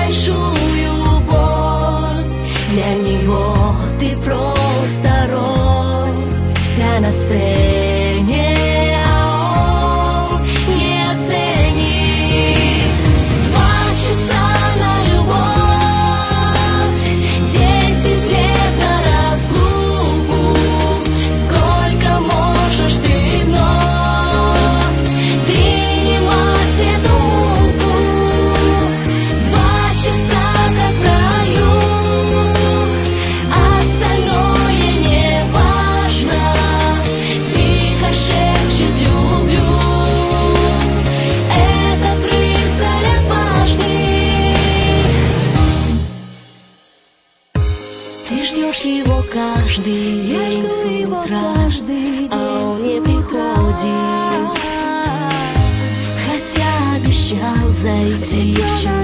большую боль. Для него ты просто роль, вся на сцене, а он не оценит. 2 часа на любовь, 10 лет на разлуку. Сколько можешь ты вновь принимать эту муку? 2 часа как в раю, остальное не важно. Тихо шепчет люблю, этот рыцарь отважный. Ты ждешь его каждый день с утра, а он не приходит, хотя обещал зайти вчера.